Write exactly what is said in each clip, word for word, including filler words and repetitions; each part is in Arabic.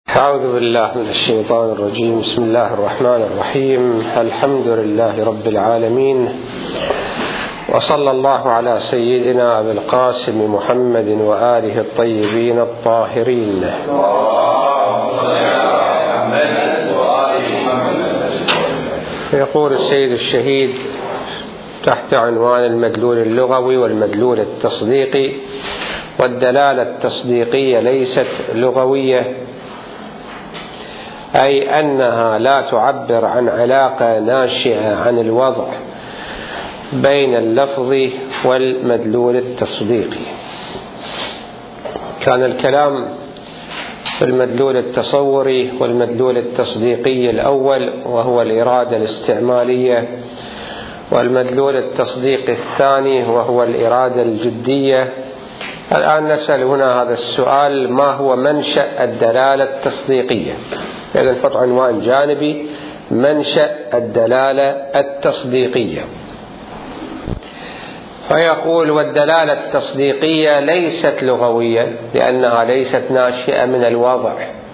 أعوذ بالله من الشيطان الرجيم. بسم الله الرحمن الرحيم. الحمد لله رب العالمين، وصلى الله على سيدنا أبي القاسم محمد وآله الطيبين الطاهرين. يقول السيد الشهيد تحت عنوان المدلول اللغوي والمدلول التصديقي: والدلالة التصديقية ليست لغوية، أي أنها لا تعبر عن علاقة ناشئة عن الوضع بين اللفظ والمدلول التصديقي. كان الكلام في المدلول التصوري والمدلول التصديقي الأول وهو الإرادة الاستعمالية، والمدلول التصديقي الثاني وهو الإرادة الجدية. الآن نسأل هنا هذا السؤال: ما هو منشأ الدلالة التصديقية؟ إذا نحط عنوان جانبي: منشأ الدلالة التصديقية. فيقول: والدلالة التصديقية ليست لغوية لأنها ليست ناشئة من الوضع،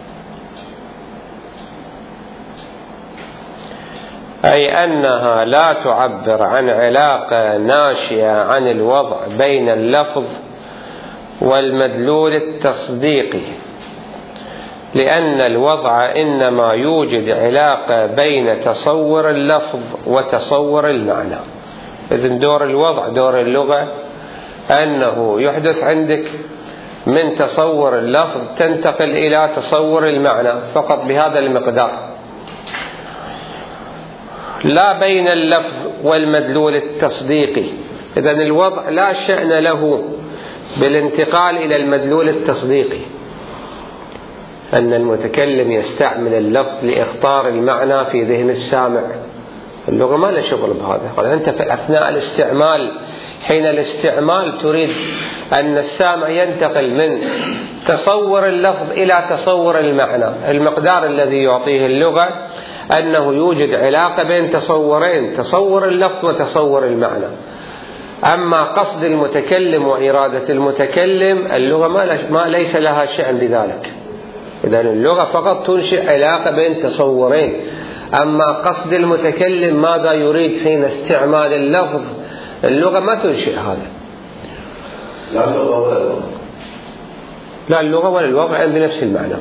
أي أنها لا تعبر عن علاقة ناشئة عن الوضع بين اللفظ والمدلول التصديقي، لأن الوضع إنما يوجد علاقة بين تصور اللفظ وتصور المعنى. إذن دور الوضع، دور اللغة، أنه يحدث عندك من تصور اللفظ تنتقل إلى تصور المعنى فقط بهذا المقدار، لا بين اللفظ والمدلول التصديقي. إذن الوضع لا شأن له بالانتقال إلى المدلول التصديقي، أن المتكلم يستعمل اللفظ لإخطار المعنى في ذهن السامع. اللغة ما لها شغل بهذا. قال أنت في أثناء الاستعمال، حين الاستعمال تريد أن السامع ينتقل من تصور اللفظ إلى تصور المعنى. المقدار الذي يعطيه اللغة أنه يوجد علاقة بين تصورين: تصور اللفظ وتصور المعنى. أما قصد المتكلم وإرادة المتكلم، اللغة ما ليس لها شأن بذلك. إذن اللغة فقط تنشئ علاقة بين تصورين. أما قصد المتكلم ماذا يريد حين استعمال اللفظ، اللغة ما تنشئ هذا. لا اللغة ولا الوضع. لا اللغة ولا الوضع بنفس المعنى،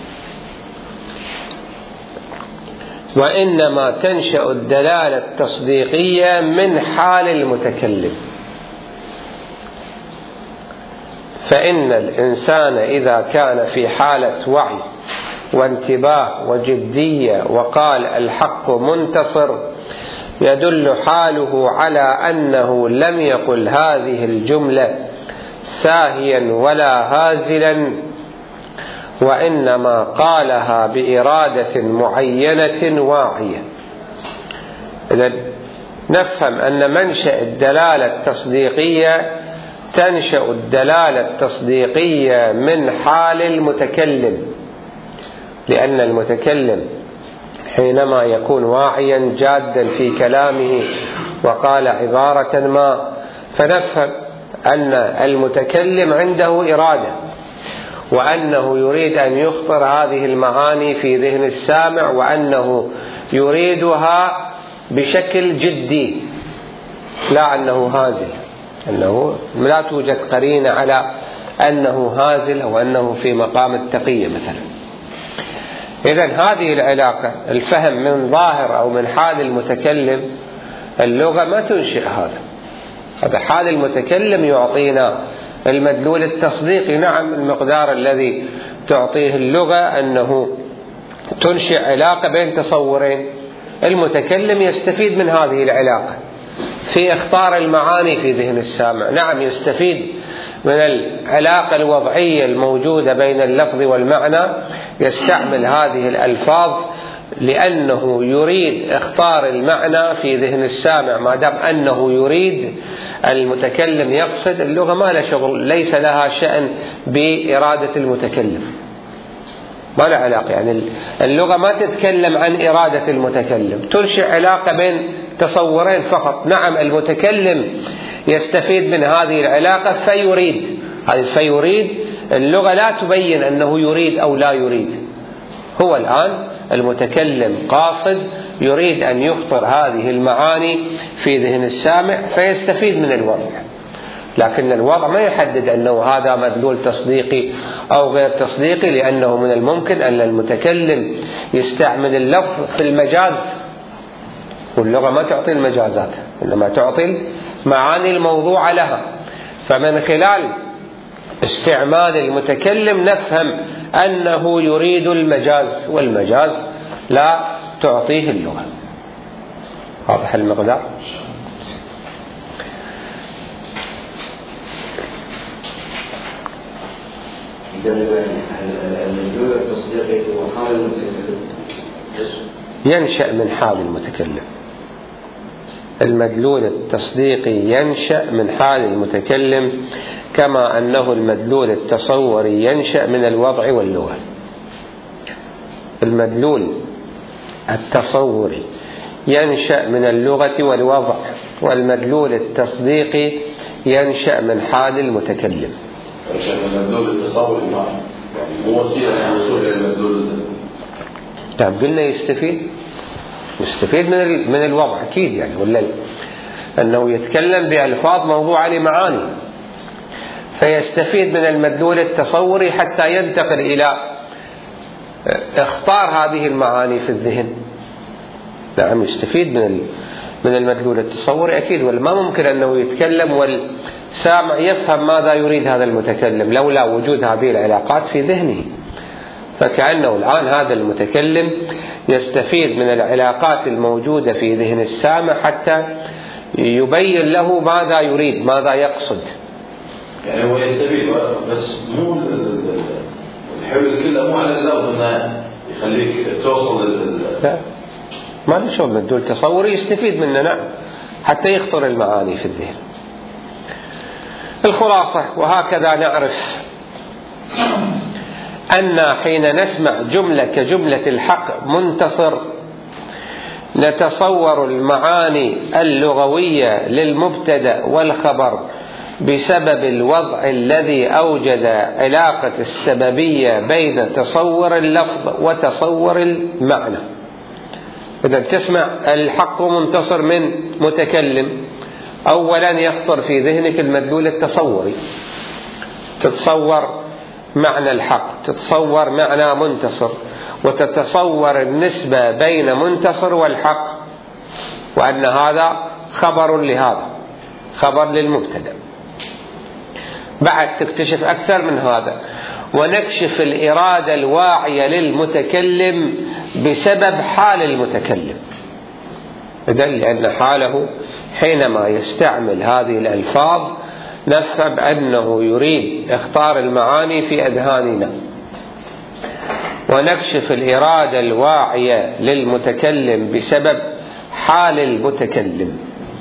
وإنما تنشأ الدلالة التصديقية من حال المتكلم. فإن الإنسان إذا كان في حالة وعي وانتباه وجدية وقال الحق منتصر، يدل حاله على أنه لم يقل هذه الجملة ساهيا ولا هازلا، وإنما قالها بإرادة معينة واعية. إذن نفهم أن منشأ الدلالة التصديقية تنشأ الدلالة التصديقية من حال المتكلم، لأن المتكلم حينما يكون واعيا جادا في كلامه وقال عبارة ما، فنفهم أن المتكلم عنده إرادة، وأنه يريد أن يخطر هذه المعاني في ذهن السامع، وأنه يريدها بشكل جدي، لا أنه هازل، أنه لا توجد قرينة على أنه هازل أو أنه في مقام التقية مثلا. إذن هذه العلاقة، الفهم من ظاهر أو من حال المتكلم، اللغة ما تنشئ هذا. هذا حال المتكلم يعطينا المدلول التصديقي. نعم المقدار الذي تعطيه اللغة أنه تنشئ علاقة بين تصورين، المتكلم يستفيد من هذه العلاقة في اخطار المعاني في ذهن السامع. نعم يستفيد من العلاقة الوضعية الموجودة بين اللفظ والمعنى، يستعمل هذه الألفاظ لأنه يريد اخطار المعنى في ذهن السامع. ما دام أنه يريد، المتكلم يقصد، اللغة ما لها شغل، ليس لها شأن بإرادة المتكلم، ما لها علاقة. يعني اللغة ما تتكلم عن إرادة المتكلم، تنشئ علاقة بين تصورين فقط. نعم المتكلم يستفيد من هذه العلاقة فيريد، هذا فيريد اللغة لا تبين أنه يريد أو لا يريد، هو الآن المتكلم قاصد يريد أن يخطر هذه المعاني في ذهن السامع فيستفيد من الوضع، لكن الوضع ما يحدد أنه هذا مدلول تصديقي أو غير تصديقي، لأنه من الممكن أن المتكلم يستعمل اللفظ في المجاز، واللغة ما تعطي المجازات إنما تعطي المعاني الموضوعة لها، فمن خلال استعمال المتكلم نفهم أنه يريد المجاز، والمجاز لا تعطيه اللغة. واضح المقدار؟ المدلول التصديقي هو حال المتكلم ينشأ من حال المتكلم. المدلول التصديقي ينشأ من حال المتكلم كما أنه المدلول التصوري ينشأ من الوضع واللغة. المدلول التصوري ينشأ من اللغة والوضع، والمدلول التصديقي ينشأ من حال المتكلم. المدلول التصوري هو وسيلة للوصول إلى المدلول. نعم قلنا يستفيد يستفيد من من الوضع أكيد يعني، ولا أنه يتكلم بألفاظ موضوعة لمعاني، فيستفيد من المدلول التصوري حتى ينتقل إلى اختار هذه المعاني في الذهن. نعم يستفيد من من المدلول التصوري أكيد، وما ممكن أنه يتكلم والسامع يفهم ماذا يريد هذا المتكلم لولا وجود هذه العلاقات في ذهنه. فكأنه الآن هذا المتكلم يستفيد من العلاقات الموجودة في ذهن السامع حتى يبين له ماذا يريد، ماذا يقصد. يعني هو يستفيد بس مو الحلو كله مو على اللفظ انه يخليك توصل لل لا ما له شغل. مدلول تصوري يستفيد منه نعم حتى يخطر المعاني في الذهن. الخلاصة وهكذا نعرف أن حين نسمع جملة كجملة الحق منتصر نتصور المعاني اللغوية للمبتدأ والخبر بسبب الوضع الذي أوجد علاقة السببية بين تصور اللفظ وتصور المعنى. إذا تسمع الحق منتصر من متكلم، أولا يخطر في ذهنك المدلول التصوري، تتصور معنى الحق، تتصور معنى منتصر، وتتصور النسبة بين منتصر والحق، وأن هذا خبر لهذا، خبر للمبتدأ. بعد تكتشف أكثر من هذا ونكشف الإرادة الواعية للمتكلم بسبب حال المتكلم. إذن لأن حاله حينما يستعمل هذه الألفاظ نفهم أنه يريد اختار المعاني في أذهاننا، ونكشف الإرادة الواعية للمتكلم بسبب حال المتكلم.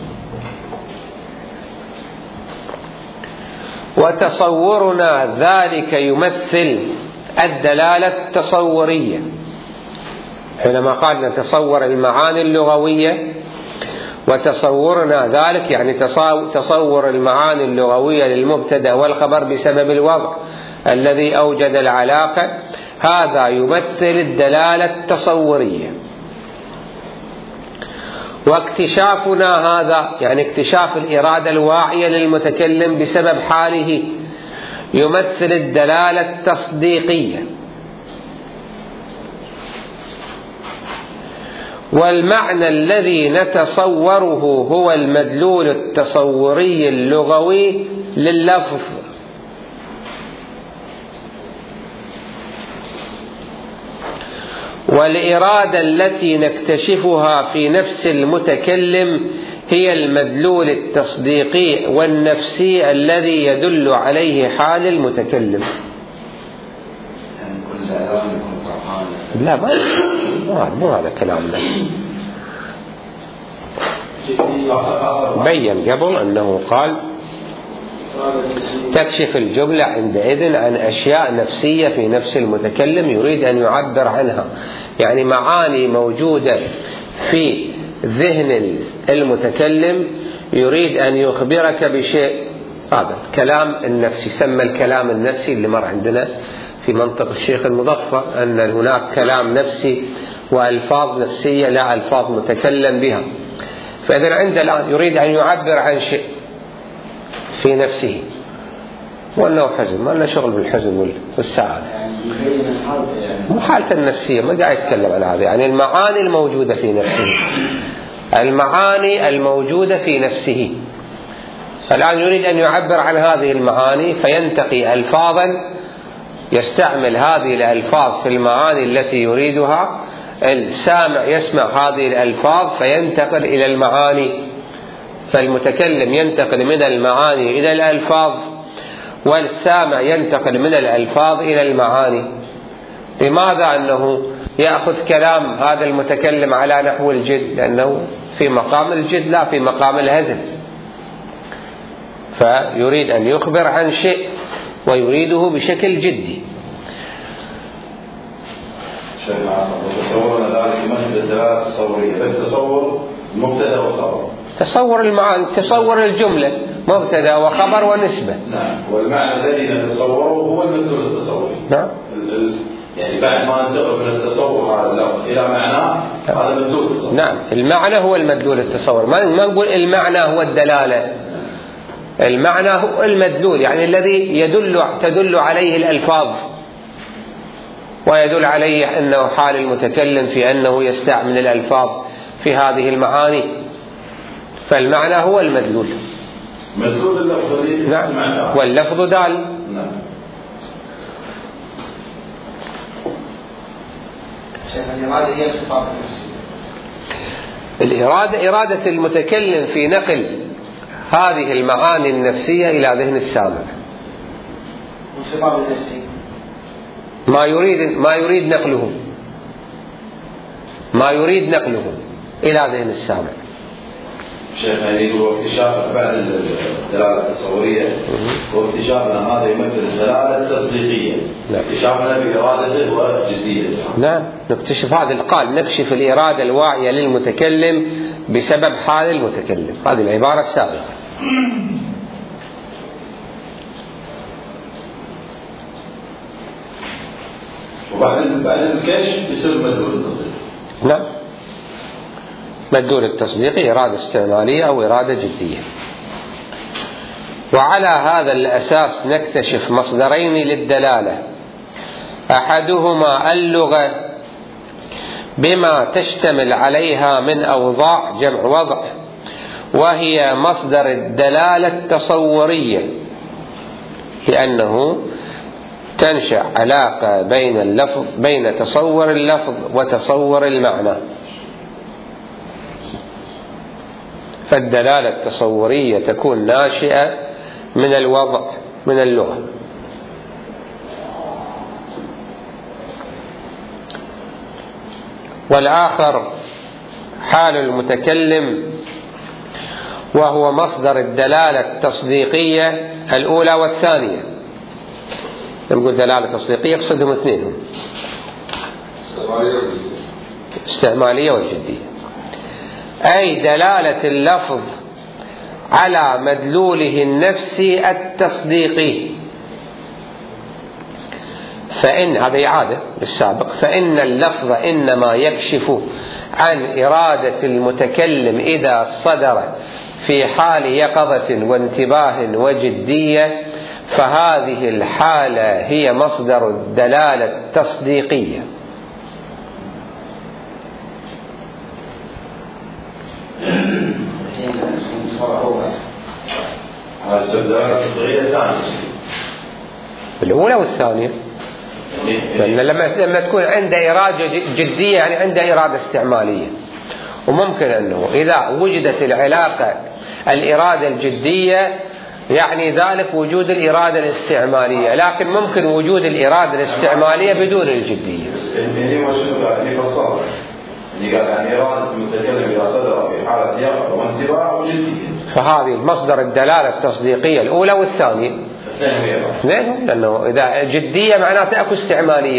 وتصورنا ذلك يمثل الدلالة التصورية. حينما قال نتصور المعاني اللغوية، وتصورنا ذلك يعني تصور المعاني اللغوية للمبتدأ والخبر بسبب الوضع الذي أوجد العلاقة، هذا يمثل الدلالة التصورية. واكتشافنا هذا يعني اكتشاف الإرادة الواعية للمتكلم بسبب حاله يمثل الدلالة التصديقية. والمعنى الذي نتصوره هو المدلول التصوري اللغوي لللفظ، والإرادة التي نكتشفها في نفس المتكلم هي المدلول التصديقي والنفسي الذي يدل عليه حال المتكلم. لا ما مو هذا كلامنا. بين قبل أنه قال تكشف الجملة عندئذ عن أشياء نفسية في نفس المتكلم يريد أن يعبر عنها، يعني معاني موجودة في ذهن المتكلم يريد أن يخبرك بشيء. هذا الكلام النفسي، سمى الكلام النفسي اللي مر عندنا في منطق الشيخ المظفر أن هناك كلام نفسي وألفاظ نفسية لا ألفاظ متكلم بها. فإذا عند الآن يريد أن يعبر عن شيء في نفسه وأنه حزن، ما لنا شغل بالحزن والسعادة، مو حالته النفسية، ما قاعد يتكلم عن هذا، يعني المعاني الموجودة في نفسه، المعاني الموجودة في نفسه. فالآن يريد أن يعبر عن هذه المعاني فينتقي ألفاظا يستعمل هذه الألفاظ في المعاني التي يريدها. السامع يسمع هذه الألفاظ فينتقل إلى المعاني، فالمتكلم ينتقل من المعاني إلى الألفاظ، والسامع ينتقل من الألفاظ إلى المعاني. لماذا أنه يأخذ كلام هذا المتكلم على نحو الجد؟ لأنه في مقام الجد لا في مقام الهزل، فيريد أن يخبر عن شيء ويريده بشكل جدي. تصورنا ذلك من الدلالة التصورية، بس تصور مبتدأ وخبر، تصور المعاني، تصور الجملة مبتدأ وخبر ونسبة. نعم. والمعنى الذي نتصوره هو المدلول التصوري. نعم. يعني بعد ما ننتقل من التصور هذا اللفظ إلى معناه هذا مدلول التصوري. نعم. المعنى هو المدلول التصوري، ما ما نقول المعنى هو الدلالة. المعنى هو المدلول، يعني الذي يدل تدل عليه الألفاظ ويدل عليه أنه حال المتكلم في أنه يستعمل الألفاظ في هذه المعاني، فالمعنى هو المدلول. مدلول اللفظ. نعم. واللفظ دال. نعم. الإرادة هي الخطاب النفسي. الإرادة إرادة المتكلم في نقل هذه المعاني النفسية إلى ذهن السامع. والخطاب النفسي ما يريد ما يريد نقله ما يريد نقله إلى ذهن السامع. شيخ يعني هو اكتشاف بعد الدلالة التصورية، واكتشافنا هذا يمثل الدلالة التصديقية. نعم. اكتشافنا بإرادته وجديته. نعم. نكتشف هذا القال، نكشف الإرادة الواعية للمتكلم بسبب حال المتكلم. هذه العبارة السابقة. وبعد بعد الكشف يصير مدلول التصديق. نعم. مدلول التصديق إرادة استعمالية أو إرادة جدية. وعلى هذا الأساس نكتشف مصدرين للدلالة، أحدهما اللغة بما تشتمل عليها من أوضاع جمع وضع، وهي مصدر الدلالة التصورية، لأنه تنشأ علاقة بين اللفظ بين تصور اللفظ وتصور المعنى. فالدلالة التصورية تكون ناشئة من الوضع من اللغة. والآخر حال المتكلم، وهو مصدر الدلالة التصديقية الأولى والثانية. نقول دلالة تصديقية يقصدهم اثنين، استعمالية والجدية، أي دلالة اللفظ على مدلوله النفسي التصديقي. فإن هذا إعادة للسابق، فإن اللفظ إنما يكشف عن إرادة المتكلم إذا صدر في حال يقظة وانتباه وجدية، فهذه الحالة هي مصدر الدلالة التصديقية. الأولى والثانية، لأن لما تكون عنده إرادة جدية يعني عنده إرادة استعمالية، وممكن أنه إذا وجدت العلاقة الإرادة الجدية يعني ذلك وجود الإرادة الاستعمالية، لكن ممكن وجود الإرادة الاستعمالية بدون الجدية. يعني قال يعني إرادة المتكلم إذا صدر في حالة يقظة وانتباه وجدية، فهذه مصدر الدلالة التصديقية الأولى والثانية. اثنين، لأنه إذا جدية معناته أكو استعمالية،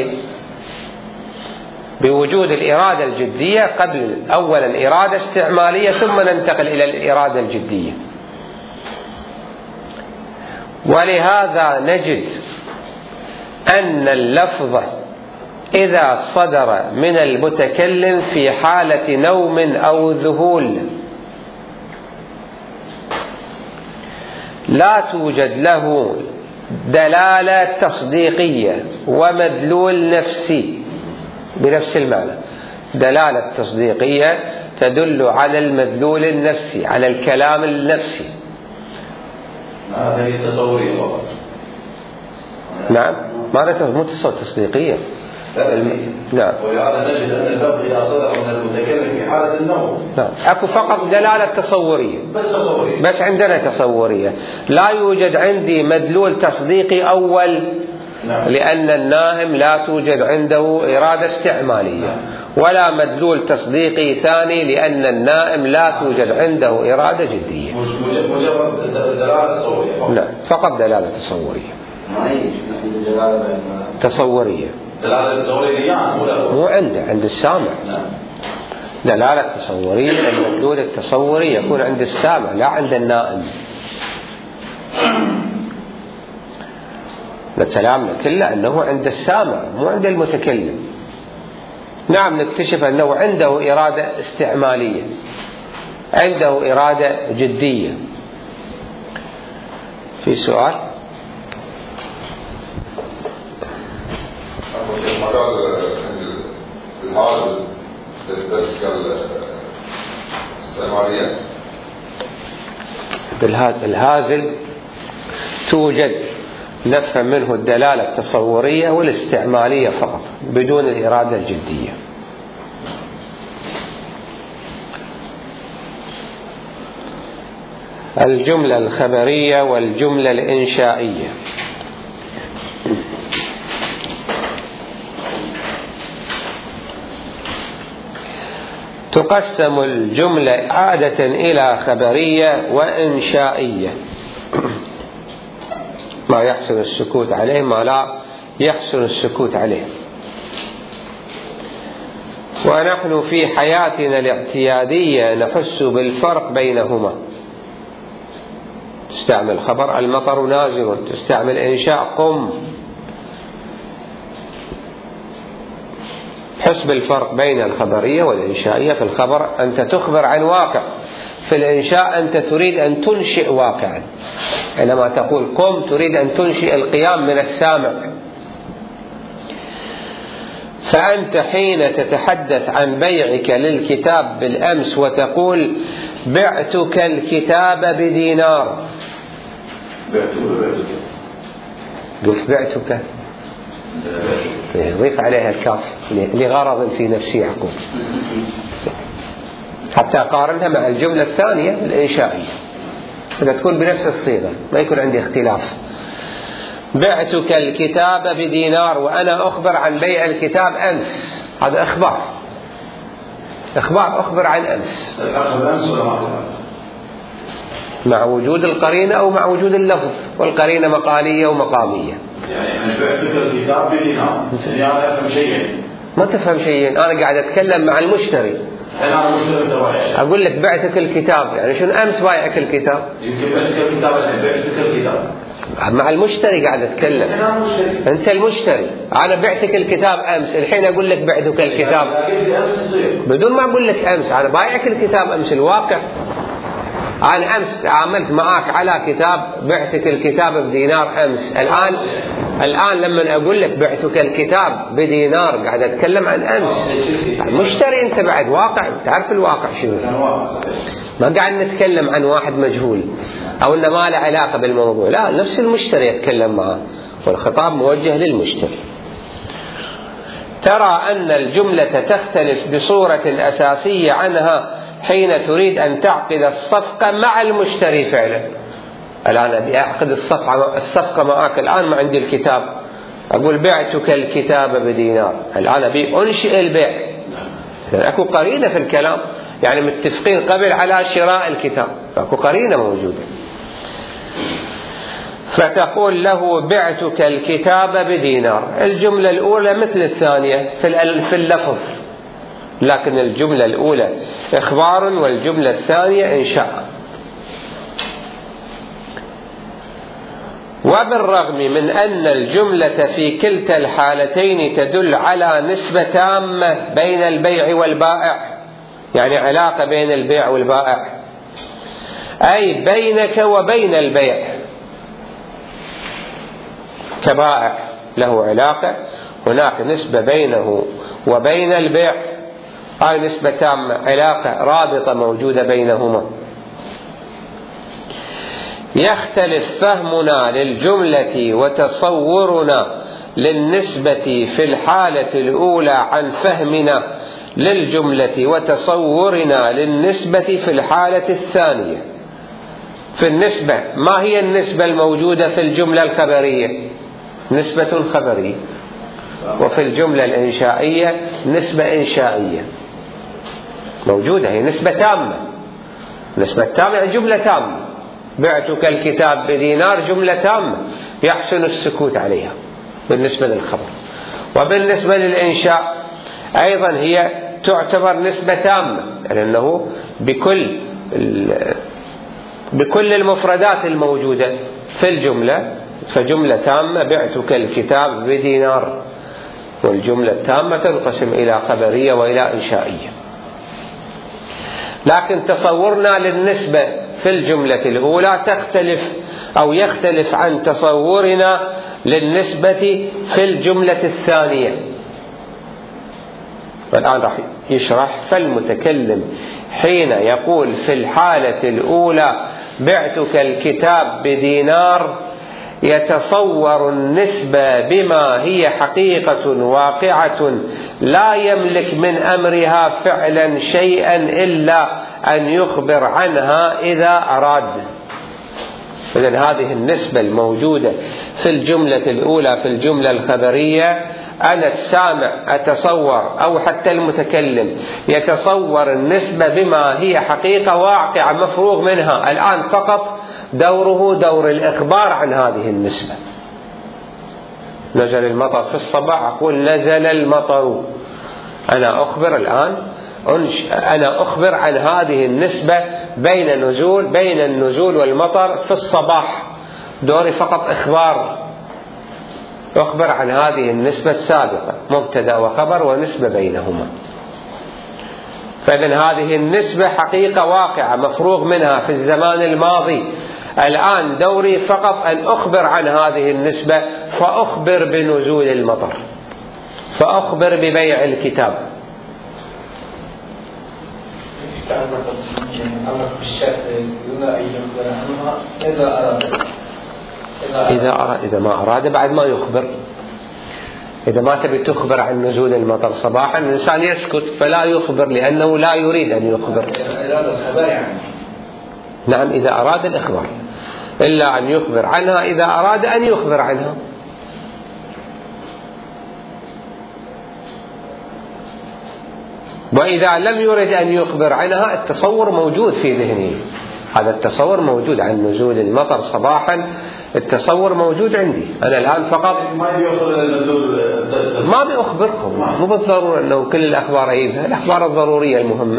بوجود الإرادة الجدية قبل أولا إرادة استعمالية ثم ننتقل إلى الإرادة الجدية. ولهذا نجد أن اللفظ إذا صدر من المتكلم في حالة نوم أو ذهول لا توجد له دلالة تصديقية ومدلول نفسي بنفس المعنى. دلالة تصديقية تدل على المدلول النفسي، على الكلام النفسي. هذه تصورية فقط. نعم، ما مو تصديقية. نعم. ولهذا نجد أن اللفظ إذا صدر من المتكلم في حالة النوم. نعم. أكو فقط دلالة تصورية. بس تصورية. بس عندنا تصورية. لا يوجد عندي مدلول تصديقي أول. نعم. لأن النائم لا توجد عنده إرادة استعمالية. نعم. ولا مدلول تصديقي ثاني لأن النائم لا توجد عنده إرادة جدية. مجرد دلالة تصورية. نعم، فقط دلالة تصورية. ما يجوز دلالة تصورية. دلالة تصورية يعني مو عنده، عند السامع. نعم. دلالة تصورية، المدلول التصوري يكون عند السامع لا عند النائم. كلامنا كله أنه عند السامع مو عند المتكلم. نعم، نكتشف أنه عنده إرادة استعمالية، عنده إرادة جدية. في سؤال؟ الهازل توجد نفهم منه الدلالة التصورية والاستعمالية فقط بدون الإرادة الجدية. الجملة الخبرية والجملة الإنشائية. تقسم الجملة عادة إلى خبرية وإنشائية، ما يحسن السكوت عليه ما لا يحسن السكوت عليه. ونحن في حياتنا الاعتيادية نحس بالفرق بينهما. تستعمل خبر المطر نازل، تستعمل إنشاء قم. حس بالفرق بين الخبرية والإنشائية. في الخبر أنت تخبر عن واقع، في الإنشاء أنت تريد أن تنشئ واقعا. عندما تقول قم تريد أن تنشئ القيام من السامع. فأنت حين تتحدث عن بيعك للكتاب بالأمس وتقول بعتك الكتاب بدينار، قلت بعتك، ضيف عليها الكاف لغرض في نفس يعقوب حتى قارنها مع الجملة الثانية الإنشائية، إذا تكون بنفس الصيغة ما يكون عندي اختلاف. بعتك الكتاب بدينار وأنا أخبر عن بيع الكتاب أمس، هذا إخبار. إخبار أخبر عن أمس مع وجود القرينة أو مع وجود اللفظ، والقرينة مقالية ومقامية. يعني بعتك الكتاب بدينار، يعني أنا أفهم شيئين. ما تفهم شيئين، أنا قاعد أتكلم مع المشتري. أنا المشتري تبعي. أقول لك بعتك الكتاب، يعني شنو أمس بايعك الكتاب؟ يمكن بعتك الكتاب الحين، بعتك الكتاب. مع المشتري قاعد أتكلم. أنا المشتري. أنت المشتري، أنا بعتك الكتاب أمس، الحين أقول لك بعتك الكتاب. بدون ما أقول لك أمس، أنا بايعك الكتاب أمس الواقع. أنا أمس تعاملت معك على كتاب، بعتك الكتاب بدينار أمس. الآن الآن لما أقول لك بعتك الكتاب بدينار قاعد أتكلم عن أمس. مشتري أنت بعد واقع، تعرف الواقع شنو. ما قاعد نتكلم عن واحد مجهول أو إنه ما له علاقة بالموضوع، لا، نفس المشتري يتكلم معه والخطاب موجه للمشتري. ترى أن الجملة تختلف بصورة أساسية عنها حين تريد أن تعقد الصفقة مع المشتري فعلا. الآن أبي أعقد الصفقة الصفقة معك، الآن ما عندي الكتاب، أقول بعتك الكتاب بدينار، الآن أبي أنشئ البيع. أكو قرينة في الكلام، يعني متفقين قبل على شراء الكتاب، أكو قرينة موجودة. فتقول له بعتك الكتاب بدينار. الجملة الأولى مثل الثانية في اللفظ، لكن الجملة الأولى إخبار والجملة الثانية إنشاء. وبالرغم من أن الجملة في كلتا الحالتين تدل على نسبة تامة بين البيع والبائع، يعني علاقة بين البيع والبائع، أي بينك وبين البيع كبائع له علاقة، هناك نسبة بينه وبين البيع، هاي نسبة تامة، علاقة رابطة موجودة بينهما. يختلف فهمنا للجملة وتصورنا للنسبة في الحالة الأولى عن فهمنا للجملة وتصورنا للنسبة في الحالة الثانية. في النسبة، ما هي النسبة الموجودة في الجملة الخبرية؟ نسبة خبرية. وفي الجملة الإنشائية نسبة إنشائية موجودة، هي نسبة تامة. نسبة تامة جملة تامة، بعتك الكتاب بدينار جملة تامة يحسن السكوت عليها بالنسبة للخبر. وبالنسبة للإنشاء أيضا هي تعتبر نسبة تامة، لأنه بكل بكل المفردات الموجودة في الجملة، فجملة تامة بعتك الكتاب بدينار، والجملة التامة تنقسم إلى خبرية وإلى إنشائية. لكن تصورنا للنسبة في الجملة الأولى تختلف أو يختلف عن تصورنا للنسبة في الجملة الثانية. والآن راح يشرح. فالمتكلم حين يقول في الحالة الأولى بعتك الكتاب بدينار يتصور النسبة بما هي حقيقة واقعة لا يملك من أمرها فعلا شيئا إلا أن يخبر عنها إذا أراد. إذن هذه النسبة الموجودة في الجملة الأولى في الجملة الخبرية، أنا السامع أتصور أو حتى المتكلم يتصور النسبة بما هي حقيقة واقعة مفروغ منها، الآن فقط دوره دور الإخبار عن هذه النسبة. نزل المطر في الصباح، أقول نزل المطر، أنا أخبر الآن أنا أخبر عن هذه النسبة بين نزول بين النزول والمطر في الصباح، دوري فقط إخبار، أخبر عن هذه النسبة السابقة، مبتدأ وخبر ونسبة بينهما. فإذن هذه النسبة حقيقة واقعة مفروغ منها في الزمان الماضي، الآن دوري فقط أن أخبر عن هذه النسبة، فأخبر بنزول المطر، فأخبر ببيع الكتاب. إذا أراد إذا ما أراد بعد ما يخبر. إذا ما تبي تخبر عن نزول المطر صباحا الإنسان يسكت فلا يخبر لأنه لا يريد أن يخبر. نعم، إذا أراد الإخبار، إلا أن يخبر عنها إذا أراد أن يخبر عنها. وإذا لم يرد أن يخبر عنها التصور موجود في ذهنه، هذا التصور موجود عن نزول المطر صباحا، التصور موجود عندي أنا الآن، فقط ما بأخبركم، مو بالضرورة أنه كل الأخبار أيبها، الأخبار الضرورية المهمة.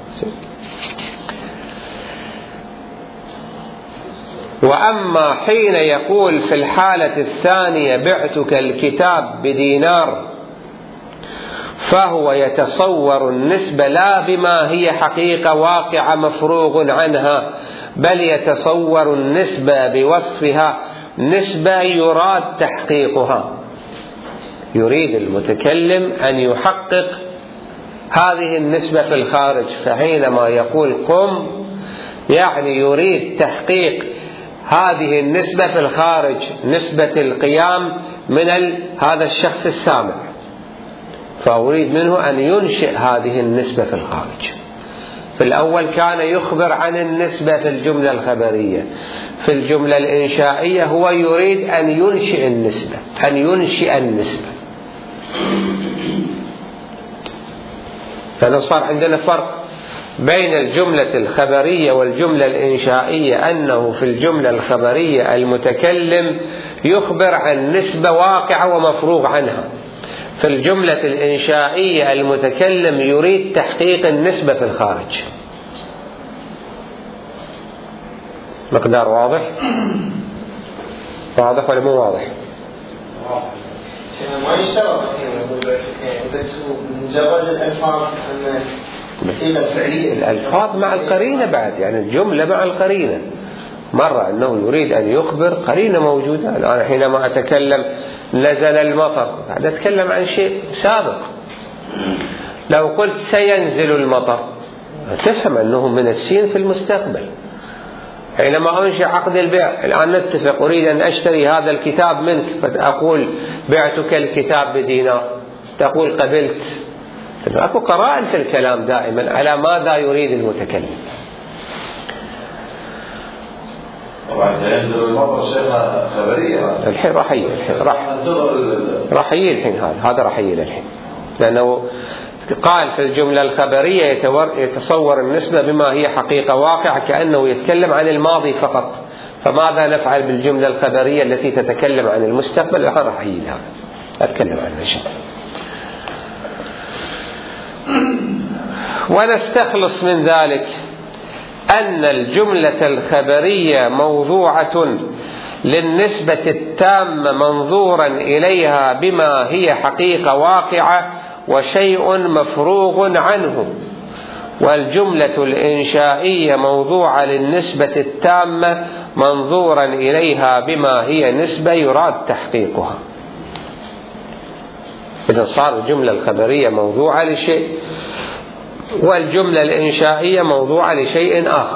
وأما حين يقول في الحالة الثانية بعتك الكتاب بدينار، فهو يتصور النسبة لا بما هي حقيقة واقعة مفروغ عنها، بل يتصور النسبة بوصفها نسبة يراد تحقيقها. يريد المتكلم أن يحقق هذه النسبة في الخارج، فحينما يقول قم يعني يريد تحقيق هذه النسبة في الخارج، نسبة القيام من هذا الشخص السامع، فأريد منه أن ينشئ هذه النسبة في الخارج. في الأول كان يخبر عن النسبة في الجملة الخبرية، في الجملة الإنشائية هو يريد أن ينشئ النسبة، أن ينشئ النسبة. فإذا صار عندنا فرق بين الجملة الخبرية والجملة الإنشائية، أنه في الجملة الخبرية المتكلم يخبر عن نسبة واقعة ومفروغ عنها، في الجملة الإنشائية المتكلم يريد تحقيق النسبة في الخارج. مقدار واضح؟ واضح ولا مو واضح؟ ما يشترط بس مجرد الألفاظ أن الصيغة الفعلية الألفاظ مع القرينة بعد، يعني الجملة مع القرينة. مرة أنه يريد أن يخبر قرينة موجودة. الآن حينما أتكلم نزل المطر قاعد أتكلم عن شيء سابق. لو قلت سينزل المطر تفهم أنه من السين في المستقبل. حينما أنشئ عقد البيع الآن نتفق أريد أن أشتري هذا الكتاب منك، فأقول بعتك الكتاب بدينار، تقول قبلت. أكو قرائن في الكلام دائما على ماذا يريد المتكلم. طبعا سينزل المطر شيخنا خبرية الحين راح يجي الحين راح راح يجي الحين هذا هذا راح يجي الحين، لأنه قال في الجملة الخبرية يتصور النسبة بما هي حقيقة واقعة كأنه يتكلم عن الماضي فقط. فماذا نفعل بالجملة الخبرية التي تتكلم عن المستقبل؟ الآن راح يجي هذا أتكلم عنه إن شاء الله. ونستخلص من ذلك أن الجملة الخبرية موضوعة للنسبة التامة منظورا إليها بما هي حقيقة واقعة وشيء مفروغ عنه، والجملة الإنشائية موضوعة للنسبة التامة منظورا إليها بما هي نسبة يراد تحقيقها. إذا صار الجملة الخبرية موضوعة لشيء والجملة الإنشائية موضوعة لشيء آخر.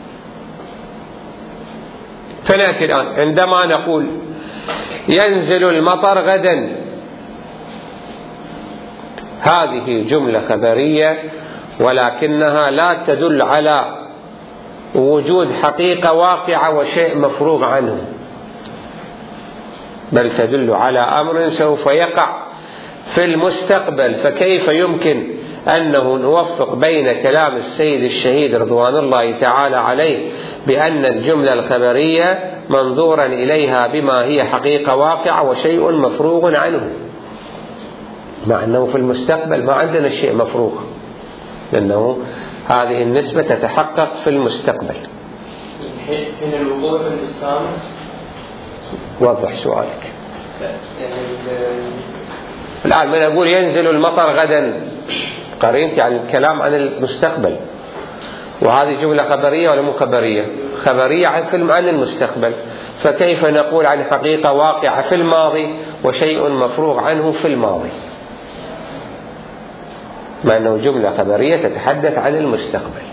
فنأتي الآن عندما نقول ينزل المطر غدا، هذه جملة خبرية ولكنها لا تدل على وجود حقيقة واقعة وشيء مفروغ عنه، بل تدل على أمر سوف يقع في المستقبل. فكيف يمكن أنه نوفق بين كلام السيد الشهيد رضوان الله تعالى عليه بأن الجملة الخبرية منظورا إليها بما هي حقيقة واقعة وشيء مفروغ عنه، مع أنه في المستقبل ما عندنا شيء مفروغ، لأنه هذه النسبة تتحقق في المستقبل. من الوقوع في الإسلام. وضح سؤالك. الآن من أقول ينزل المطر غدا قرينت يعني الكلام عن المستقبل، وهذه جملة خبرية ولا مو خبرية؟ خبرية عن المستقبل. فكيف نقول عن حقيقة واقعة في الماضي وشيء مفروغ عنه في الماضي، مع أنه جملة خبرية تتحدث عن المستقبل؟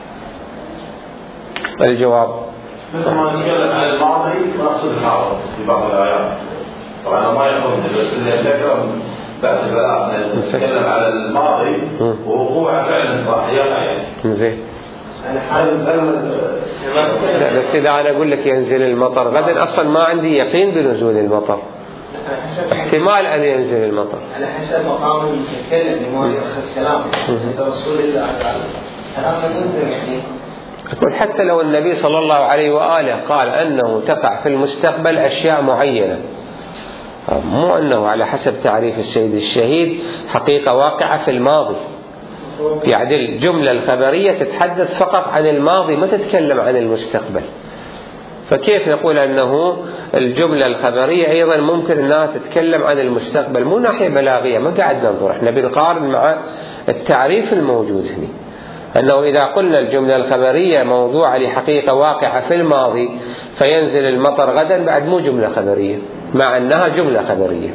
الجواب مثل ما نتكلم عن الماضي ونقصد الحاضر في بعض الآيات. طبعا ما يقوم بس اللي ذكر بعد البلاغ نتكلم على الماضي ووقوع فعلا راح يقع يعني. زين. أنا حابب لا بس إذا أنا أقول لك ينزل المطر غدا أصلا ما عندي يقين بنزول المطر، احتمال أن ينزل المطر على حسب مقام المتكلم لما يأخذ كلامه. رسول الله الآن منذ يعني أقول حتى لو النبي صلى الله عليه وآله قال أنه تقع في المستقبل أشياء معينة، مو أنه على حسب تعريف السيد الشهيد حقيقة واقعة في الماضي. يعني الجملة الخبرية تتحدث فقط عن الماضي ما تتكلم عن المستقبل. فكيف نقول أنه الجملة الخبرية أيضا ممكن أنها تتكلم عن المستقبل؟ مو ناحية بلاغية، ما قاعد ننظر، احنا بنقارن مع التعريف الموجود هنا، أنه إذا قلنا الجملة الخبرية موضوعة لحقيقة واقعة في الماضي فينزل المطر غدا بعد مو جملة خبرية مع أنها جملة خبرية.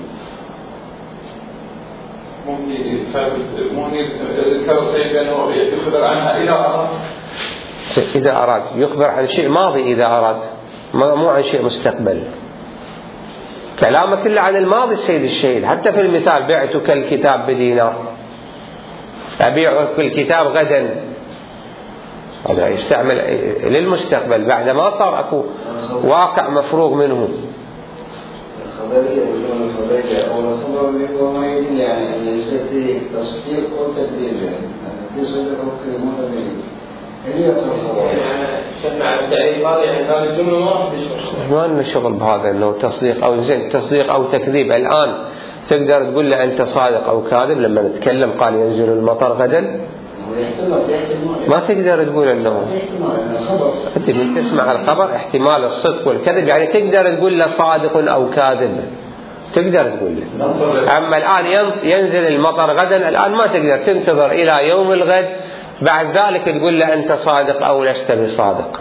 ممكن يذكر سيد أنه يخبر عنها إذا أراد إذا أراد يخبر عن شيء ماضي إذا أراد، مو عن شيء مستقبل. كلامه كله عن الماضي السيد الشهيد. حتى في المثال بعتك الكتاب بدينار، أبيعك الكتاب غدا، هذا يستعمل للمستقبل بعد ما صار أكو واقع مفروغ منه. الخبرية والجملة الخبرية أو الخبر بما يدل يعني أن يصير فيه تصديق أو تكذيب، يعني في صدق أو في متميز. هل يصير الخبر؟ يعني شفنا على التعريف هذا يعني هذه الجملة ما بيشغل. ما لنا شغل بهذا أنه تصديق أو زين تصديق أو تكذيب. الآن تقدر تقول له أنت صادق أو كاذب لما نتكلم قال ينزل المطر غدا؟ ما تقدر تقول أنه أنت من تسمع الخبر احتمال الصدق والكذب، يعني تقدر تقول له صادق أو كاذب، تقدر تقول له. أما الآن ينزل المطر غدا، الآن ما تقدر، تنتظر إلى يوم الغد، بعد ذلك تقول له أنت صادق أو لست بصادق.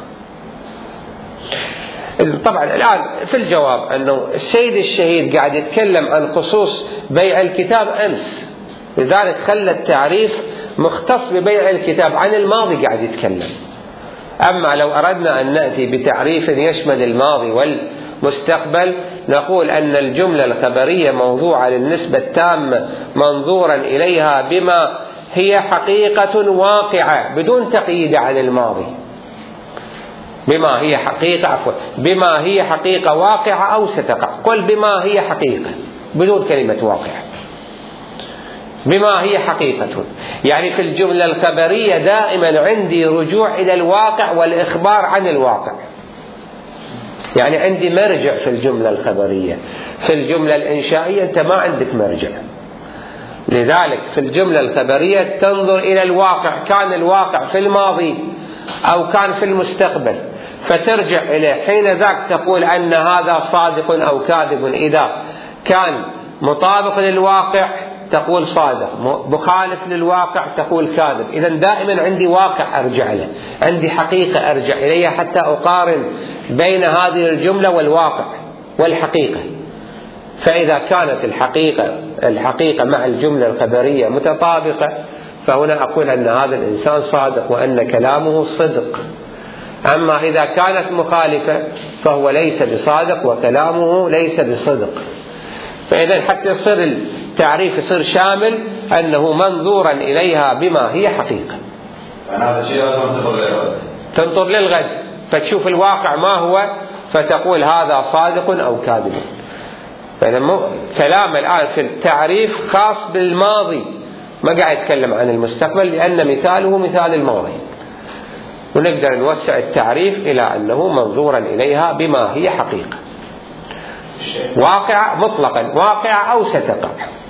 طبعا الآن في الجواب أنه السيد الشهيد قاعد يتكلم عن خصوص بيع الكتاب أمس، لذلك خلى التعريف مختص ببيع الكتاب، عن الماضي قاعد يتكلم. أما لو أردنا أن نأتي بتعريف يشمل الماضي والمستقبل، نقول أن الجملة الخبرية موضوعة للنسبة التامة منظورا إليها بما هي حقيقة واقعة بدون تقييد عن الماضي، بما هي حقيقة عفوا بما هي حقيقة واقعة أو ستقع، قل بما هي حقيقة بدون كلمة واقعة، بما هي حقيقة. يعني في الجملة الخبرية دائما عندي رجوع إلى الواقع والإخبار عن الواقع، يعني عندي مرجع في الجملة الخبرية. في الجملة الإنشائية أنت ما عندك مرجع، لذلك في الجملة الخبرية تنظر إلى الواقع، كان الواقع في الماضي أو كان في المستقبل، فترجع إليه، حين ذاك تقول أن هذا صادق أو كاذب. إذا كان مطابق للواقع تقول صادق، مخالف للواقع تقول كاذب. إذا دائما عندي واقع أرجع له، عندي حقيقة أرجع إليها حتى أقارن بين هذه الجملة والواقع والحقيقة. فإذا كانت الحقيقة الحقيقة مع الجملة الخبرية متطابقة، فهنا أقول أن هذا الإنسان صادق وأن كلامه صدق. أما إذا كانت مخالفة فهو ليس بصادق وكلامه ليس بصدق. فإذا حتى يصير التعريف يصير شامل أنه منظورا إليها بما هي حقيقة. هذا شيء لازم تنظر للغد، تنظر للغد فتشوف الواقع ما هو، فتقول هذا صادق أو كاذب. فإذا كلام الآن في التعريف خاص بالماضي، ما قاعد يتكلم عن المستقبل، لأن مثاله مثال الماضي، ونقدر نوسع التعريف إلى أنه منظورا إليها بما هي حقيقة واقع مطلقا، واقع أو ستقع.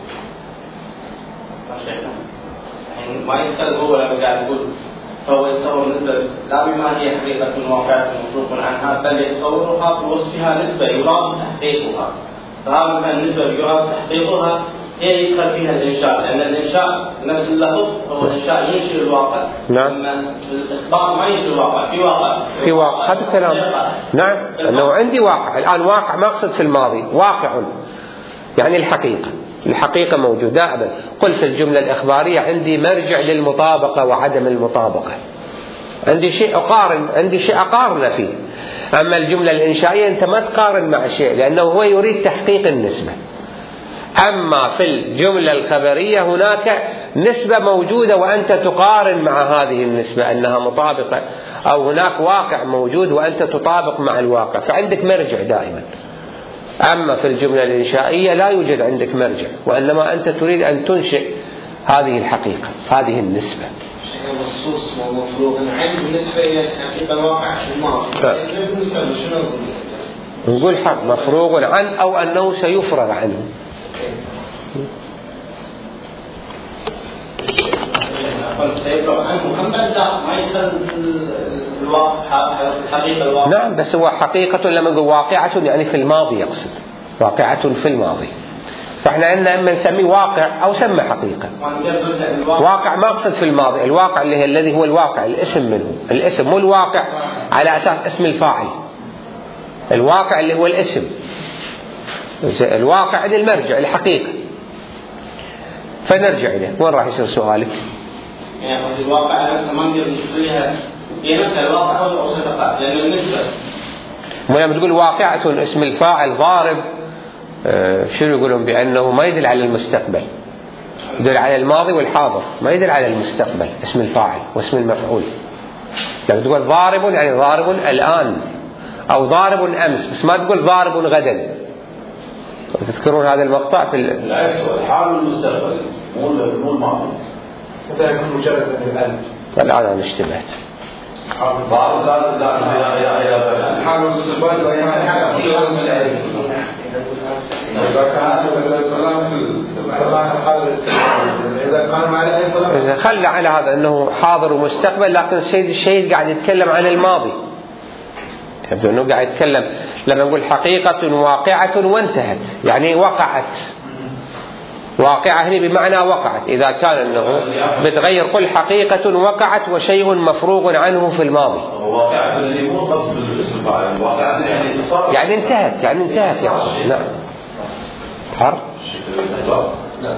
ما يتكلم هو لما قاعد يقول فهو يتصور نسبة لا بما هي حقيقة واقعة مفروغ عنها، بل يتصورها بوصفها نسبة يراد تحقيقها. فهذا مثلا النسبة يراد تحقيقها هي يدخل فيها الإنشاء، لأن الإنشاء نفس اللفظ هو الإنشاء ينشئ الواقع. نعم. أما الإخبار ما ينشئ الواقع، في واقع. في واقع، هذا الكلام. نعم، أنه عندي واقع الآن، واقع ما أقصد في الماضي، واقع يعني الحقيقة، الحقيقة موجودة أبدا. قل في الجملة الإخبارية عندي مرجع للمطابقة وعدم المطابقة، عندي شيء أقارن، عندي شيء أقارن فيه. أما الجملة الإنشائية أنت ما تقارن مع شيء، لأنه هو يريد تحقيق النسبة. أما في الجملة الخبرية هناك نسبة موجودة وأنت تقارن مع هذه النسبة أنها مطابقة، أو هناك واقع موجود وأنت تطابق مع الواقع، فعندك مرجع دائما. أما في الجملة الإنشائية لا يوجد عندك مرجع، وإنما أنت تريد أن تنشئ هذه الحقيقة، هذه النسبة. مخصوص ومفروغ عنه بالنسبة إلى الحقيقة الواقع في الماضي. نقول حق مفروغ عنه أو أنه سيفرغ عنه. نعم، بس هو حقيقة لما نقول واقعة يعني في الماضي، يقصد واقعة في الماضي. فاحنا عندنا اما نسميه واقع او سمى حقيقة. واقع ما اقصد في الماضي، الواقع اللي هي الذي هو الواقع الاسم منه، الاسم مو الواقع على اساس اسم الفاعل، الواقع اللي هو الاسم، الواقع للمرجع الحقيقة. فنرجع إليه. وين راح يصير سؤالك؟ يعني الواقع ما نقدر نشتريها هي نفس الواقع أو ستقع، لأن النسبة ولما تقول واقعة اسم الفاعل ضارب، آه شنو يقولون؟ بأنه ما يدل على المستقبل، يدل على الماضي والحاضر، ما يدل على المستقبل اسم الفاعل واسم المفعول. لما تقول ضارب يعني ضارب الآن أو ضارب أمس، بس ما تقول ضارب غدا. تذكرون هذا المقطع في الحال والمستقبل مو مو الماضي، متى يكون مجرد الآن. الآن أنا اشتبهت. بعض لا لا يا يا الحال والمستقبل ويعني حاجة من العلم. إذا كان السلام في الحال خلى على هذا أنه حاضر ومستقبل، لكن السيد الشهيد قاعد يتكلم عن الماضي، يبدو أنه قاعد يتكلم لما نقول حقيقة واقعة وانتهت، يعني وقعت، واقعة هنا بمعنى وقعت، إذا كان أنه بتغير قل حقيقة وقعت وشيء مفروغ عنه في الماضي. واقعة اللي مو قصد بالاسم فاعل، واقعة يعني يعني انتهت، يعني انتهت يقصد. نعم. حر. نعم.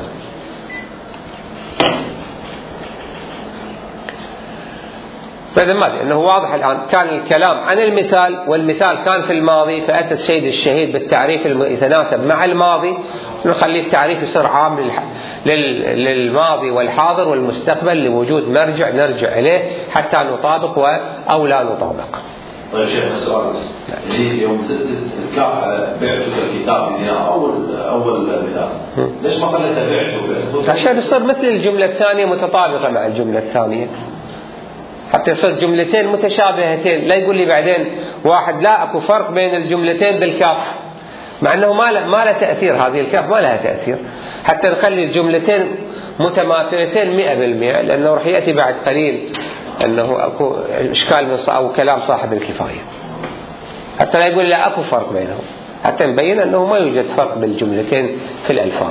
فإذا ما أدري أنه واضح الآن. كان الكلام عن المثال، والمثال كان في الماضي، فأتى السيد الشهيد بالتعريف يتناسب مع الماضي، نخلي التعريف يصير عام للماضي والحاضر والمستقبل لوجود مرجع نرجع إليه حتى نطابق أو لا نطابق. طيب شيخ سؤال بس، اللي يوم تذكر بعتك الكتاب بدينار أول أول مثال، ليش ما خليته بعته؟ عشان يصير مثل الجملة الثانية متطابقة مع الجملة الثانية، حتى يصير جملتين متشابهتين، لا يقول لي بعدين واحد لا أكو فرق بين الجملتين بالكاف، مع أنه ما له ما له تأثير، هذه الكاف ما لها تأثير، حتى نخلي الجملتين متماثلتين مئة بالمئة، لأنه رح يأتي بعد قليل أنه أكو إشكال من أو كلام صاحب الكفاية، حتى لا يقول لا أكو فرق بينهم، حتى نبين أنه ما يوجد فرق بالجملتين في الألفاظ.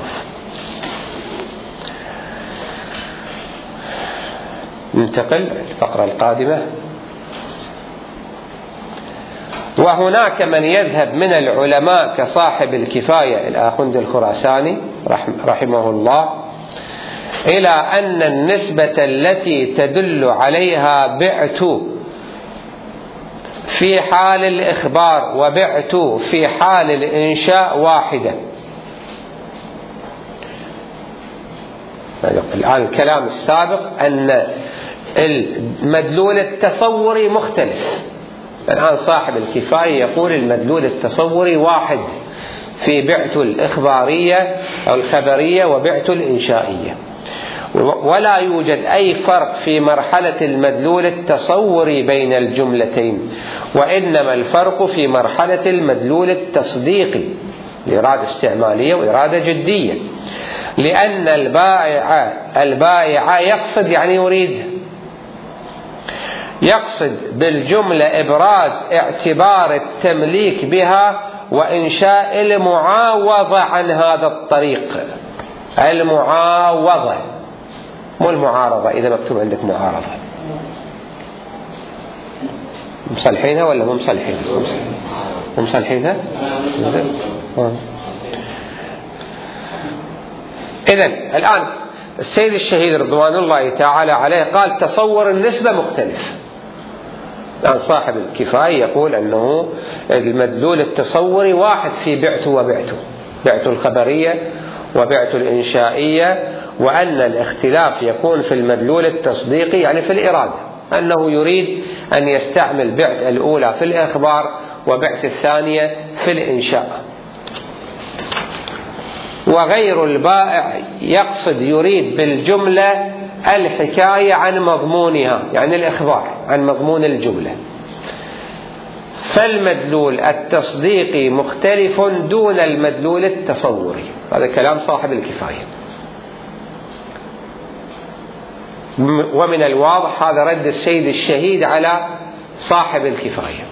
ننتقل الفقرة القادمة. وهناك من يذهب من العلماء كصاحب الكفاية الآخوندي الخراساني رحمه الله إلى أن النسبة التي تدل عليها بعت في حال الإخبار وبعت في حال الإنشاء واحدة. الآن الكلام السابق أن المدلول التصوري مختلف، الآن صاحب الكفاية يقول المدلول التصوري واحد في بعت الإخبارية أو الخبرية وبعت الإنشائية، ولا يوجد أي فرق في مرحلة المدلول التصوري بين الجملتين، وإنما الفرق في مرحلة المدلول التصديقي، إرادة استعمالية وإرادة جدية، لأن البائع البائع يقصد يعني يريد يقصد بالجملة إبراز اعتبار التمليك بها وإنشاء المعاوضة عن هذا الطريق. المعاوضة مو المعارضة، إذا مكتوب عندك معارضة مصلحينها ولا مو مصلحينها؟ مو مصلحينها؟ إذن الآن السيد الشهيد رضوان الله تعالى عليه قال تصور النسبة مختلف. الآن صاحب الكفاية يقول أنه المدلول التصوري واحد في بعته وبعته، بعته الخبرية وبعته الإنشائية، وأن الاختلاف يكون في المدلول التصديقي يعني في الإرادة، أنه يريد أن يستعمل بعت الأولى في الإخبار وبعت الثانية في الإنشاء. وغير البائع يقصد يريد بالجملة الحكاية عن مضمونها، يعني الإخبار عن مضمون الجملة. فالمدلول التصديقي مختلف دون المدلول التصوري. هذا كلام صاحب الكفاية. ومن الواضح هذا رد السيد الشهيد على صاحب الكفاية.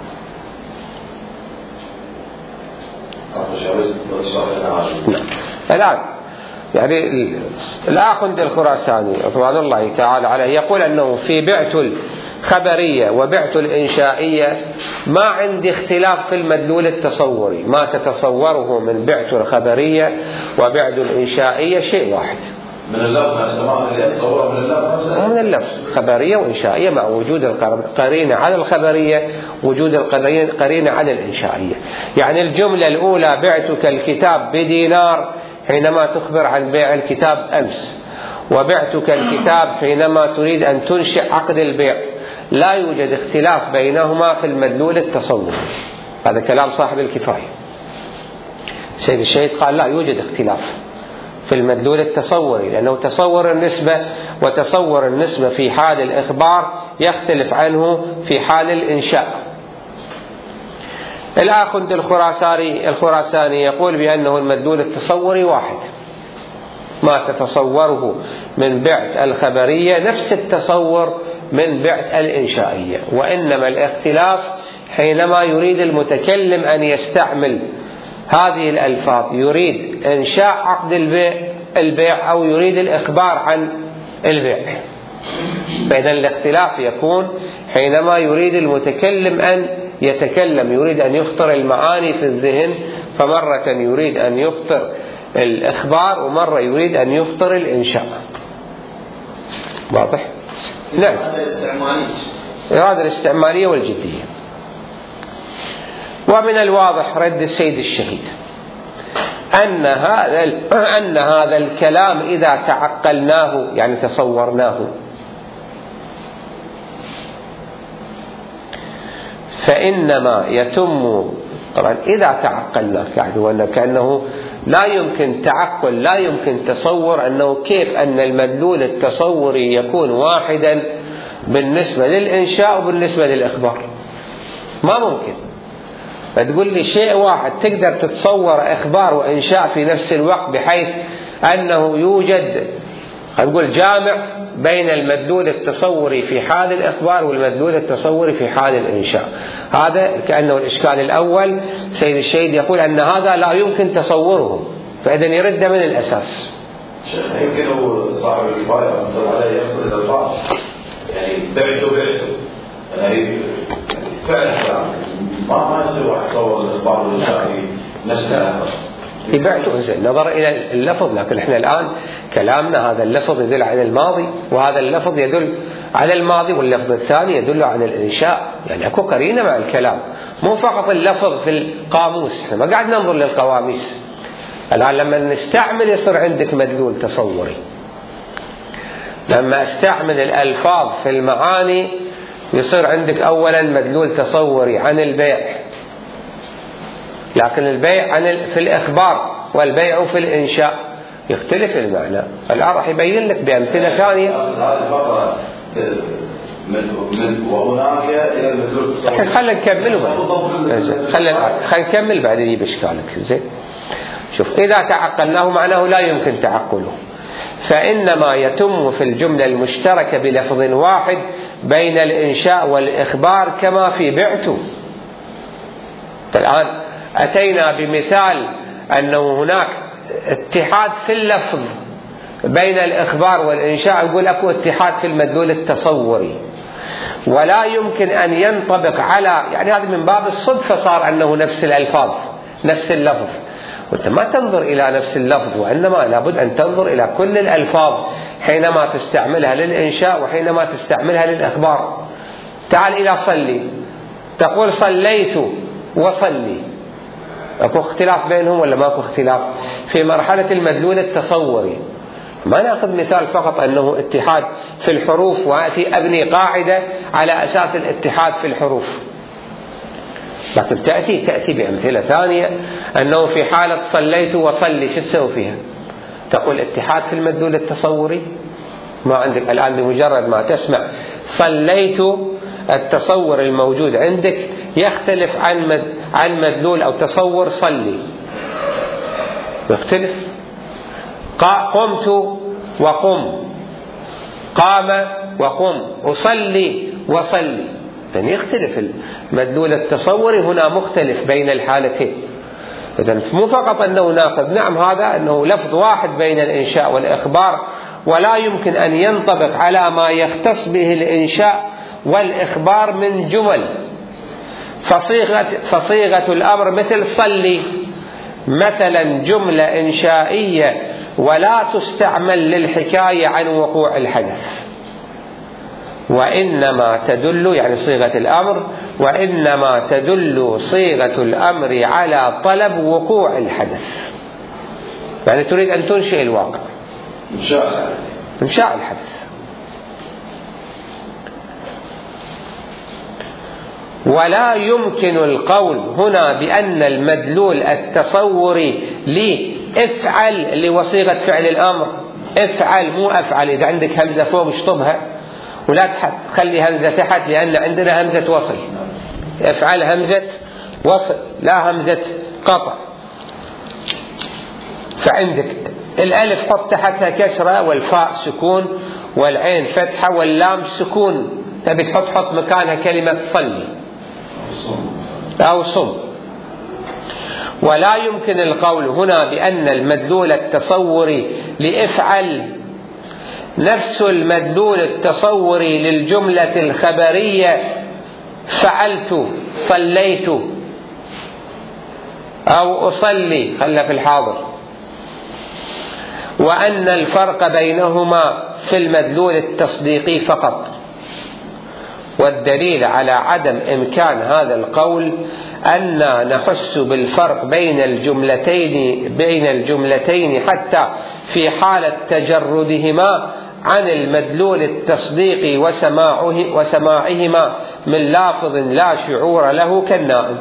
نعم. الآن يعني الآخوندي الخراساني رضوان الله تعالى عليه يقول أنه في بعت الخبرية وبعت الإنشائية ما عندي اختلاف في المدلول التصوري، ما تتصوره من بعت الخبرية وبعت الإنشائية شيء واحد. من اللفظ اللي أتصوره من اللفظ من اللفظ خبرية وإنشائية، مع وجود القرينة على الخبرية وجود القرينة على الإنشائية. يعني الجملة الأولى بعتك الكتاب بدينار حينما تخبر عن بيع الكتاب أمس، وبعتك الكتاب حينما تريد أن تنشئ عقد البيع، لا يوجد اختلاف بينهما في المدلول التصوري. هذا كلام صاحب الكفاية. سيد الشهيد قال لا يوجد اختلاف في المدلول التصوري، لأنه تصور النسبة وتصور النسبة في حال الإخبار يختلف عنه في حال الإنشاء. الآخوندي الخراساني الخراساني يقول بأنه المدلول التصوري واحد، ما تتصوره من بعث الخبرية نفس التصور من بعث الإنشائية، وإنما الاختلاف حينما يريد المتكلم أن يستعمل هذه الألفاظ، يريد إنشاء عقد البيع البيع أو يريد الإخبار عن البيع. فإذا الاختلاف يكون حينما يريد المتكلم أن يتكلم، يريد أن يخطر المعاني في الذهن، فمرة يريد أن يخطر الإخبار ومرة يريد أن يخطر الإنشاء. واضح؟ نعم. الإرادة الاستعمالية والجدية. ومن الواضح رد السيد الشهيد أن هذا أن هذا الكلام إذا تعقلناه يعني تصورناه فإنما يتم، طبعا إذا تعقلناه يعني كأنه لا يمكن تعقل، لا يمكن تصور أنه كيف أن المدلول التصوري يكون واحدا بالنسبة للإنشاء وبالنسبة للإخبار، ما ممكن. فتقول لي شيء واحد تقدر تتصور إخبار وإنشاء في نفس الوقت بحيث أنه يوجد نقول جامع بين المدلول التصوري في حال الإخبار والمدلول التصوري في حال الإنشاء. هذا كأنه الإشكال الأول. سيد الشهيد يقول أن هذا لا يمكن تصوره، فإذا يرد من الأساس. يمكن هو صاحب الكفاية أنظر عليه يقصد الألفاظ، يعني بعته بعته يعني فعلا ما ما يصير واحد يصور الإخبار والإنشاء نفس الألفاظ. بعته انزين نظر إلى اللفظ، لكن احنا الآن كلامنا هذا اللفظ يدل على الماضي وهذا اللفظ يدل على الماضي واللفظ الثاني يدل على الإنشاء، يعني أكو قرينة مع الكلام، مو فقط اللفظ في القاموس. احنا ما قاعد ننظر للقواميس الآن. لما نستعمل يصير عندك مدلول تصوري. لما استعمل الألفاظ في المعاني يصير عندك أولا مدلول تصوري عن البيع، لكن البيع عن في الإخبار والبيع في الإنشاء يختلف المعنى. الآن راح يبين لك بأمثلة ثانية. وهناك إلى المدلول التصوري. خلينا نكمل خلينا خلينا نكمل بعدين يجيب إشكالك. زين شوف، إذا تعقلناه معناه لا يمكن تعقله، فإنما يتم في الجملة المشتركة بلفظ واحد بين الإنشاء والإخبار كما في بعته. الآن أتينا بمثال أنه هناك اتحاد في اللفظ بين الإخبار والإنشاء، يقول أكو اتحاد في المدلول التصوري ولا يمكن أن ينطبق على، يعني هذا من باب الصدفة صار أنه نفس الألفاظ نفس اللفظ، وأنت ما تنظر إلى نفس اللفظ، وإنما لابد أن تنظر إلى كل الألفاظ حينما تستعملها للإنشاء وحينما تستعملها للإخبار. تعال إلى صلي، تقول صليت وصلي، أكو اختلاف بينهم ولا ما أكو اختلاف؟ في مرحلة المدلول التصوري ما نأخذ مثال فقط أنه اتحاد في الحروف وأتي أبني قاعدة على أساس الاتحاد في الحروف، لكن تأتي تأتي بأمثلة ثانية أنه في حالة صليت وصلي شو تسوي فيها؟ تقول اتحاد في المدلول التصوري. ما عندك الآن بمجرد ما تسمع صليت التصور الموجود عندك يختلف عن مد عن مدلول أو تصور صلي، يختلف. قمت وقم، قام وقم، أصلي وصلي، يعني يختلف المدلول التصوري هنا مختلف بين الحالتين. إذن مو فقط أنه ناخذ نعم هذا أنه لفظ واحد بين الإنشاء والإخبار ولا يمكن أن ينطبق على ما يختص به الإنشاء والإخبار من جمل، فصيغة, فصيغة الأمر مثل صلي مثلا جملة إنشائية ولا تستعمل للحكاية عن وقوع الحدث، وإنما تدل يعني صيغة الأمر وإنما تدل صيغة الأمر على طلب وقوع الحدث، يعني تريد أن تنشئ الواقع إنشاء إنشاء الحدث. ولا يمكن القول هنا بأن المدلول التصوري لافعل لوصيغة فعل الأمر، افعل مو أفعل، إذا عندك همزة فوق اشطبها ولا تحت خلي همزة تحت لأن عندنا همزة وصل، افعل همزة وصل لا همزة قطع. فعندك الألف حط تحتها كسرة والفاء سكون والعين فتحة واللام سكون، تبي تحط حط مكانها كلمة صلي أو صم. ولا يمكن القول هنا بأن المدلول التصوري لافعل نفس المدلول التصوري للجملة الخبرية فعلت صليت أو أصلي، خلى في الحاضر، وأن الفرق بينهما في المدلول التصديقي فقط. والدليل على عدم إمكان هذا القول أن نحس بالفرق بين الجملتين بين الجملتين حتى في حالة تجردهما عن المدلول التصديقي وسماعه وسماعهما من لافظ لا شعور له كالنائم.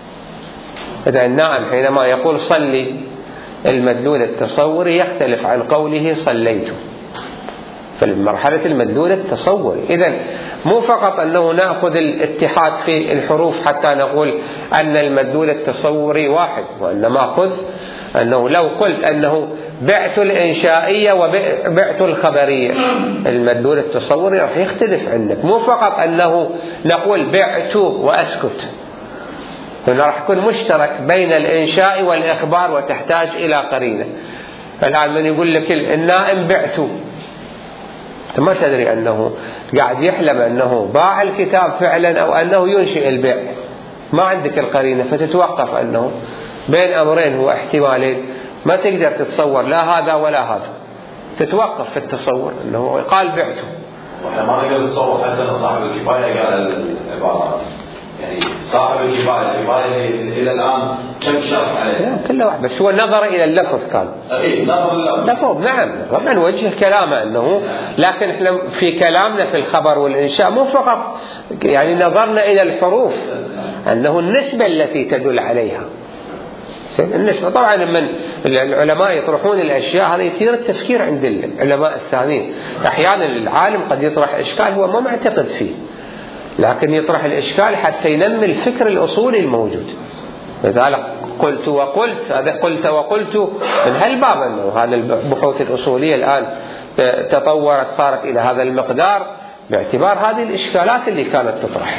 إذا النائم حينما يقول صلي المدلول التصوري يختلف عن قوله صليت في مرحلة المدلول التصوري. إذا مو فقط أنه نأخذ الاتحاد في الحروف حتى نقول أن المدلول التصوري واحد، وإنما أخذ أنه لو قلت أنه بعت الإنشائية وبعت الخبرية المدلول التصوري راح يختلف عندك. مو فقط أنه نقول بعت وأسكت، هنا راح يكون مشترك بين الإنشاء والإخبار وتحتاج إلى قرينة. الآن من يقول لك النائم بعته، أنت ما تدري أنه قاعد يحلم أنه باع الكتاب فعلا أو أنه ينشئ البيع، ما عندك القرينة، فتتوقف أنه بين أمرين هو احتمالين، ما تقدر تتصور لا هذا ولا هذا، تتوقف في التصور أنه قال بعته. وإحنا ما نقدر نتصور حتى أن صاحب الكفاية قال العبارة، يعني صاحب الكفاية الكفاية إلى الآن كم شرط عليه؟ كله واحد، بس هو نظر إلى اللفظ كان. إيه نظر اللفظ. لفظ نعم، طبعا وجه كلامه أنه، لكن إحنا في كلامنا في الخبر والإنشاء مو فقط يعني نظرنا إلى الحروف، أنه النسبة التي تدل عليها. النسبة طبعا من العلماء يطرحون الأشياء هذا يثير التفكير عند العلماء الثانيين. أحيانا العالم قد يطرح إشكال هو ما معتقد فيه، لكن يطرح الإشكال حتى ينمي الفكر الأصولي الموجود. لذلك قلت وقلت، هذا قلت وقلت من هالباب، أنه هذا البحوث الأصولية الآن تطورت صارت إلى هذا المقدار باعتبار هذه الإشكالات اللي كانت تطرح.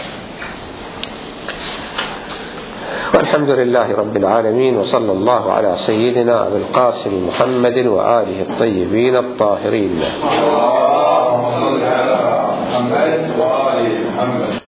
والحمد لله رب العالمين، وصلى الله على سيدنا أبي القاسم محمد وآله الطيبين الطاهرين. اللهم صل على محمد وآل محمد.